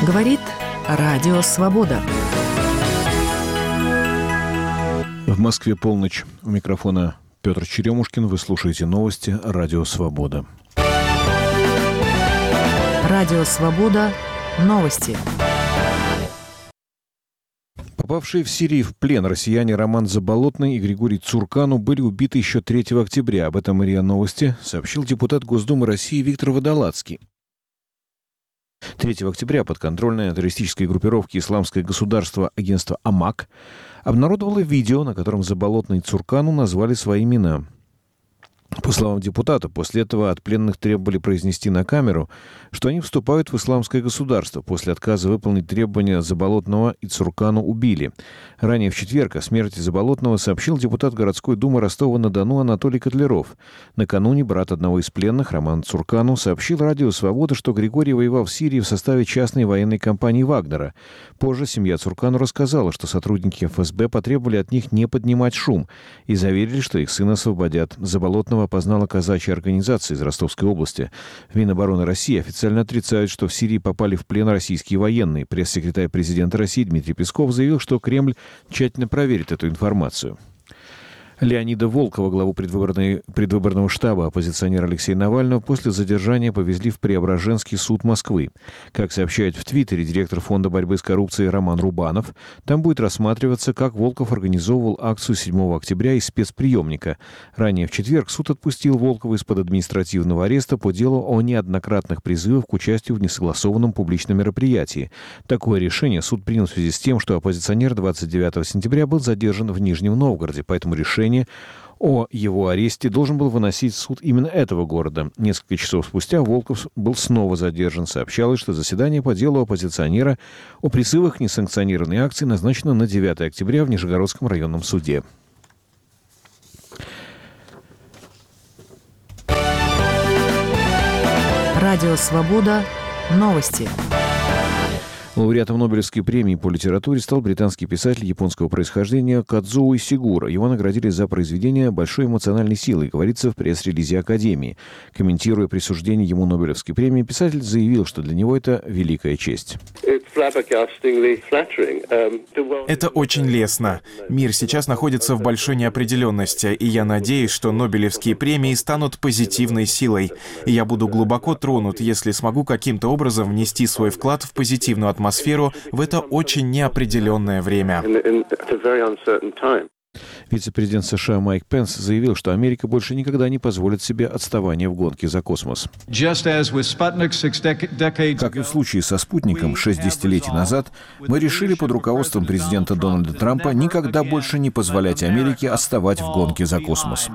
Говорит Радио Свобода. В Москве полночь. У микрофона Петр Черемушкин. Вы слушаете новости Радио Свобода. Радио Свобода. Новости. Попавшие в Сирии в плен россияне Роман Заболотный и Григорий Цуркану были убиты еще 3 октября. Об этом РИА Новости сообщил депутат Госдумы России Виктор Водолацкий. 3 октября подконтрольная террористической группировке «Исламское государство» агентство АМАК обнародовало видео, на котором Заболотный и Цуркану назвали свои имена. По словам депутата, после этого от пленных требовали произнести на камеру, что они вступают в исламское государство. После отказа выполнить требования Заболотного и Цуркану убили. Ранее в четверг о смерти Заболотного сообщил депутат городской думы Ростова-на-Дону Анатолий Котляров. Накануне брат одного из пленных, Роман Цуркану, сообщил Радио Свобода, что Григорий воевал в Сирии в составе частной военной компании «Вагнера». Позже семья Цуркану рассказала, что сотрудники ФСБ потребовали от них не поднимать шум и заверили, что их сына освободят. Заболотного опознала казачья организация из Ростовской области. В Минобороны России официально отрицают, что в Сирии попали в плен российские военные. Пресс-секретарь президента России Дмитрий Песков заявил, что Кремль тщательно проверит эту информацию. Леонида Волкова, главу предвыборного штаба оппозиционера Алексея Навального, после задержания повезли в Преображенский суд Москвы. Как сообщает в Твиттере директор Фонда борьбы с коррупцией Роман Рубанов, там будет рассматриваться, как Волков организовывал акцию 7 октября из спецприемника. Ранее в четверг суд отпустил Волкова из-под административного ареста по делу о неоднократных призывах к участию в несогласованном публичном мероприятии. Такое решение суд принял в связи с тем, что оппозиционер 29 сентября был задержан в Нижнем Новгороде, поэтому решение о его аресте должен был выносить суд именно этого города. Несколько часов спустя Волков был снова задержан. Сообщалось, что заседание по делу оппозиционера о призывах к несанкционированной акции назначено на 9 октября в Нижегородском районном суде. Радио Свобода. Новости. Лауреатом Нобелевской премии по литературе стал британский писатель японского происхождения Кадзуо Исигуро. Его наградили за произведение большой эмоциональной силы, говорится в пресс-релизе Академии. Комментируя присуждение ему Нобелевской премии, писатель заявил, что для него это великая честь. Это очень лестно. Мир сейчас находится в большой неопределенности, и я надеюсь, что Нобелевские премии станут позитивной силой. И я буду глубоко тронут, если смогу каким-то образом внести свой вклад в позитивную атмосферу в это очень неопределенное время. Вице-президент США Майк Пенс заявил, что Америка больше никогда не позволит себе отставания в гонке за космос. Как и в случае со «Спутником» 6 десятилетий назад, мы решили под руководством президента Дональда Трампа никогда больше не позволять Америке отставать в гонке за космос.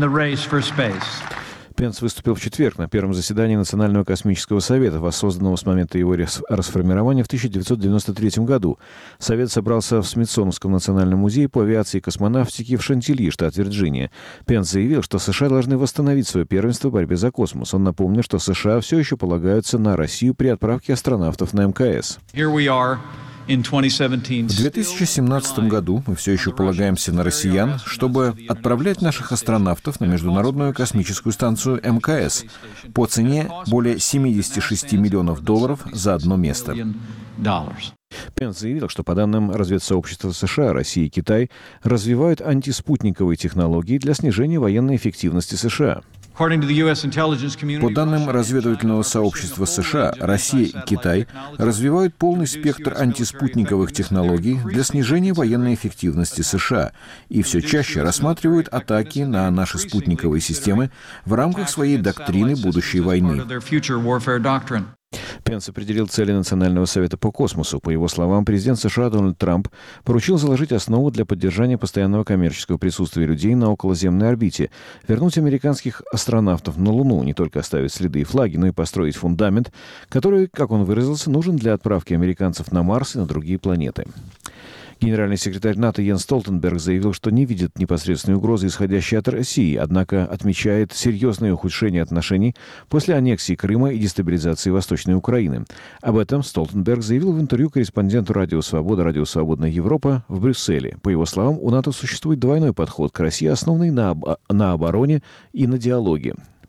Пенс выступил в четверг на первом заседании Национального космического совета, воссозданного с момента его расформирования в 1993 году. Совет собрался в Смитсоновском национальном музее по авиации и космонавтике в Шантильи, штат Вирджиния. Пенс заявил, что США должны восстановить свое первенство в борьбе за космос. Он напомнил, что США все еще полагаются на Россию при отправке астронавтов на МКС. В 2017 году мы все еще полагаемся на россиян, чтобы отправлять наших астронавтов на Международную космическую станцию МКС по цене более $76 миллионов за одно место. Пенс заявил, что по данным разведсообщества США, Россия и Китай развивают антиспутниковые технологии для снижения военной эффективности США. По данным разведывательного сообщества США, Россия и Китай развивают полный спектр антиспутниковых технологий для снижения военной эффективности США и все чаще рассматривают атаки на наши спутниковые системы в рамках своей доктрины будущей войны. Пенс определил цели Национального совета по космосу. По его словам, президент США Дональд Трамп поручил заложить основу для поддержания постоянного коммерческого присутствия людей на околоземной орбите, вернуть американских астронавтов на Луну, не только оставить следы и флаги, но и построить фундамент, который, как он выразился, нужен для отправки американцев на Марс и на другие планеты. Генеральный секретарь НАТО Йенс Столтенберг заявил, что не видит непосредственной угрозы, исходящей от России, однако отмечает серьезное ухудшение отношений после аннексии Крыма и дестабилизации Восточной Украины. Об этом Столтенберг заявил в интервью корреспонденту Радио Свобода, Радио Свободная Европа в Брюсселе. По его словам, у НАТО существует двойной подход к России, основанный на обороне и на диалоге.